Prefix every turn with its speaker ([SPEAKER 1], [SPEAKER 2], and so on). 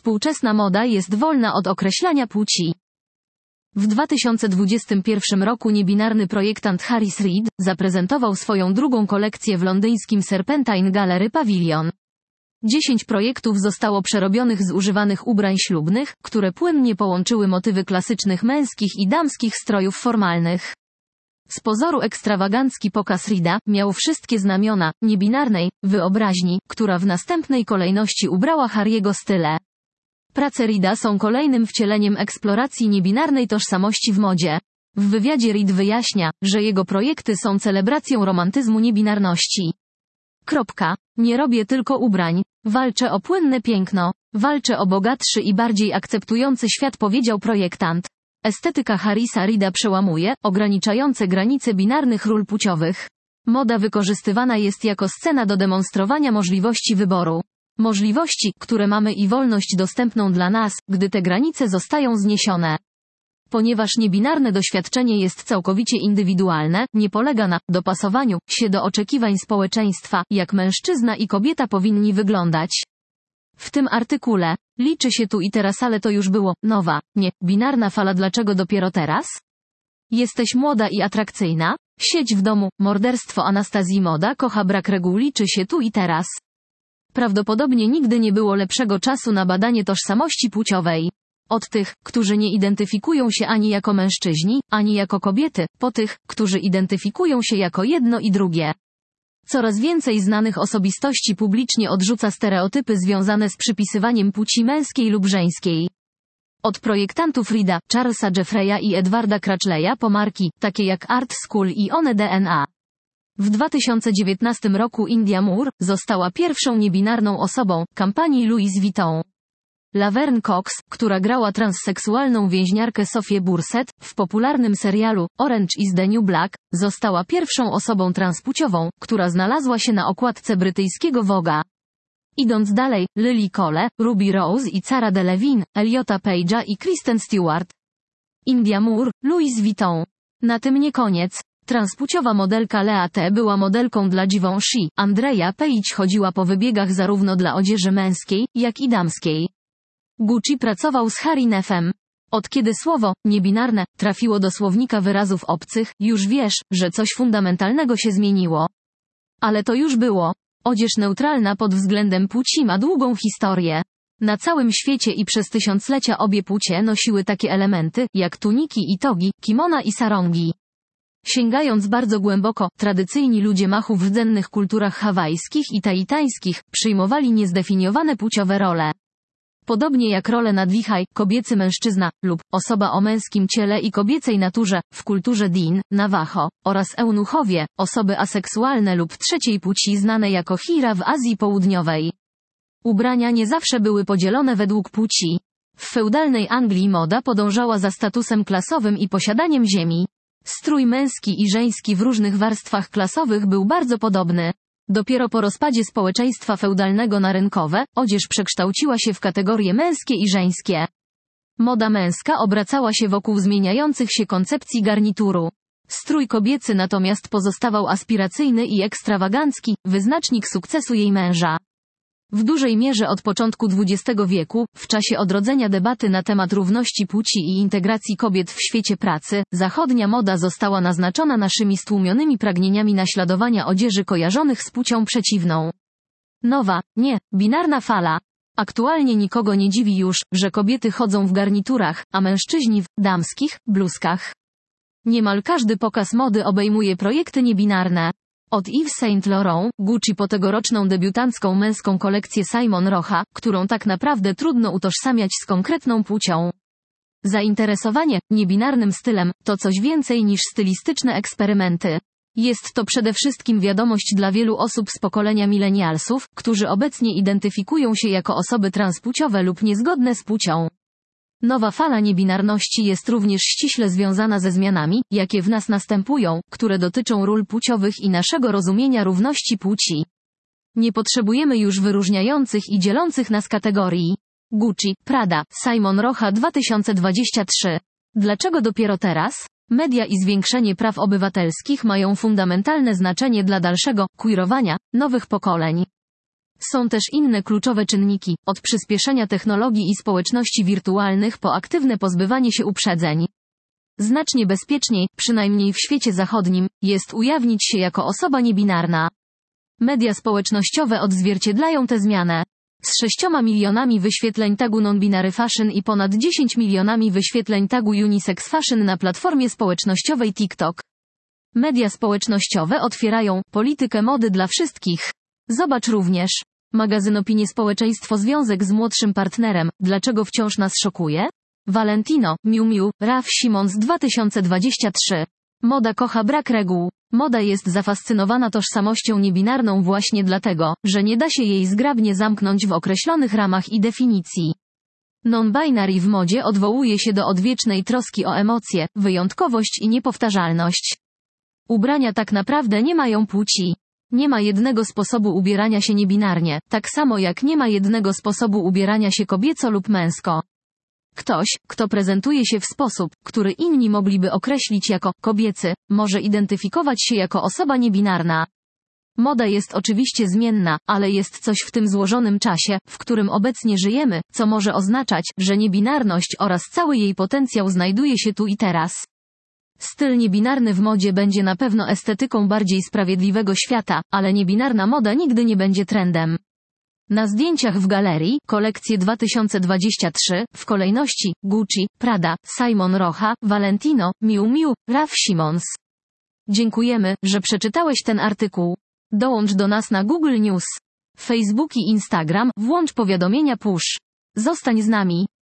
[SPEAKER 1] Współczesna moda jest wolna od określania płci. W 2021 roku niebinarny projektant Harris Reed zaprezentował swoją drugą kolekcję w londyńskim Serpentine Gallery Pavilion. 10 projektów zostało przerobionych z używanych ubrań ślubnych, które płynnie połączyły motywy klasycznych męskich i damskich strojów formalnych. Z pozoru ekstrawagancki pokaz Reeda miał wszystkie znamiona niebinarnej wyobraźni, która w następnej kolejności ubrała Harry'ego style. Prace Reeda są kolejnym wcieleniem eksploracji niebinarnej tożsamości w modzie. W wywiadzie Reed wyjaśnia, że jego projekty są celebracją romantyzmu niebinarności. Nie robię tylko ubrań. Walczę o płynne piękno. Walczę o bogatszy i bardziej akceptujący świat, powiedział projektant. Estetyka Harrisa Reeda przełamuje ograniczające granice binarnych ról płciowych. Moda wykorzystywana jest jako scena do demonstrowania możliwości wyboru. Możliwości, które mamy i wolność dostępną dla nas, gdy te granice zostają zniesione. Ponieważ niebinarne doświadczenie jest całkowicie indywidualne, nie polega na dopasowaniu się do oczekiwań społeczeństwa, jak mężczyzna i kobieta powinni wyglądać. W tym artykule liczy się tu i teraz, ale to już było nowa, nie binarna fala. Dlaczego dopiero teraz? Jesteś młoda i atrakcyjna? Siedź w domu. Morderstwo Anastazji. Moda kocha brak reguł. Liczy się tu i teraz. Prawdopodobnie nigdy nie było lepszego czasu na badanie tożsamości płciowej. Od tych, którzy nie identyfikują się ani jako mężczyźni, ani jako kobiety, po tych, którzy identyfikują się jako jedno i drugie. Coraz więcej znanych osobistości publicznie odrzuca stereotypy związane z przypisywaniem płci męskiej lub żeńskiej. Od projektantów Reeda, Charlesa Jeffreya i Edwarda Crutchleya po marki, takie jak Art School i One DNA. W 2019 roku India Moore została pierwszą niebinarną osobą kampanii Louis Vuitton. Laverne Cox, która grała transseksualną więźniarkę Sophię Burset w popularnym serialu Orange is the New Black, została pierwszą osobą transpłciową, która znalazła się na okładce brytyjskiego Vogue'a. Idąc dalej, Lily Cole, Ruby Rose i Cara Delevingne, Elliota Page'a i Kristen Stewart. India Moore, Louis Vuitton. Na tym nie koniec. Transpłciowa modelka Lea T. była modelką dla Givenchy. Andrea Page chodziła po wybiegach zarówno dla odzieży męskiej, jak i damskiej. Gucci pracował z Harry Neffem. Od kiedy słowo niebinarne trafiło do słownika wyrazów obcych, już wiesz, że coś fundamentalnego się zmieniło. Ale to już było. Odzież neutralna pod względem płci ma długą historię. Na całym świecie i przez tysiąclecia obie płcie nosiły takie elementy, jak tuniki i togi, kimona i sarongi. Sięgając bardzo głęboko, tradycyjni ludzie Machu w rdzennych kulturach hawajskich i taitańskich przyjmowali niezdefiniowane płciowe role. Podobnie jak role nadwichaj, kobiecy mężczyzna, lub osoba o męskim ciele i kobiecej naturze, w kulturze Din, Navajo, oraz eunuchowie, osoby aseksualne lub trzeciej płci znane jako Hira w Azji Południowej. Ubrania nie zawsze były podzielone według płci. W feudalnej Anglii moda podążała za statusem klasowym i posiadaniem ziemi. Strój męski i żeński w różnych warstwach klasowych był bardzo podobny. Dopiero po rozpadzie społeczeństwa feudalnego na rynkowe, odzież przekształciła się w kategorie męskie i żeńskie. Moda męska obracała się wokół zmieniających się koncepcji garnituru. Strój kobiecy natomiast pozostawał aspiracyjny i ekstrawagancki, wyznacznik sukcesu jej męża. W dużej mierze od początku XX wieku, w czasie odrodzenia debaty na temat równości płci i integracji kobiet w świecie pracy, zachodnia moda została naznaczona naszymi stłumionymi pragnieniami naśladowania odzieży kojarzonych z płcią przeciwną. Nowa, nie, binarna fala. Aktualnie nikogo nie dziwi już, że kobiety chodzą w garniturach, a mężczyźni w damskich bluzkach. Niemal każdy pokaz mody obejmuje projekty niebinarne. Od Yves Saint Laurent, Gucci po tegoroczną debiutancką męską kolekcję Simon Rocha, którą tak naprawdę trudno utożsamiać z konkretną płcią. Zainteresowanie niebinarnym stylem to coś więcej niż stylistyczne eksperymenty. Jest to przede wszystkim wiadomość dla wielu osób z pokolenia milenialsów, którzy obecnie identyfikują się jako osoby transpłciowe lub niezgodne z płcią. Nowa fala niebinarności jest również ściśle związana ze zmianami, jakie w nas następują, które dotyczą ról płciowych i naszego rozumienia równości płci. Nie potrzebujemy już wyróżniających i dzielących nas kategorii. Gucci, Prada, Simon Rocha 2023. Dlaczego dopiero teraz? Media i zwiększenie praw obywatelskich mają fundamentalne znaczenie dla dalszego queerowania nowych pokoleń. Są też inne kluczowe czynniki, od przyspieszenia technologii i społeczności wirtualnych po aktywne pozbywanie się uprzedzeń. Znacznie bezpieczniej, przynajmniej w świecie zachodnim, jest ujawnić się jako osoba niebinarna. Media społecznościowe odzwierciedlają tę zmianę. Z 6 milionami wyświetleń tagu non-binary fashion i ponad 10 milionami wyświetleń tagu unisex fashion na platformie społecznościowej TikTok. Media społecznościowe otwierają politykę mody dla wszystkich. Zobacz również. Magazyn Opinie Społeczeństwo związek z młodszym partnerem. Dlaczego wciąż nas szokuje? Valentino, Miu Miu, Raf Simons 2023. Moda kocha brak reguł. Moda jest zafascynowana tożsamością niebinarną właśnie dlatego, że nie da się jej zgrabnie zamknąć w określonych ramach i definicji. Non-binary w modzie odwołuje się do odwiecznej troski o emocje, wyjątkowość i niepowtarzalność. Ubrania tak naprawdę nie mają płci. Nie ma jednego sposobu ubierania się niebinarnie, tak samo jak nie ma jednego sposobu ubierania się kobieco lub męsko. Ktoś, kto prezentuje się w sposób, który inni mogliby określić jako kobiecy, może identyfikować się jako osoba niebinarna. Moda jest oczywiście zmienna, ale jest coś w tym złożonym czasie, w którym obecnie żyjemy, co może oznaczać, że niebinarność oraz cały jej potencjał znajduje się tu i teraz. Styl niebinarny w modzie będzie na pewno estetyką bardziej sprawiedliwego świata, ale niebinarna moda nigdy nie będzie trendem. Na zdjęciach w galerii, kolekcje 2023, w kolejności, Gucci, Prada, Simon Rocha, Valentino, Miu Miu, Raf Simons. Dziękujemy, że przeczytałeś ten artykuł. Dołącz do nas na Google News, Facebook i Instagram, włącz powiadomienia push. Zostań z nami.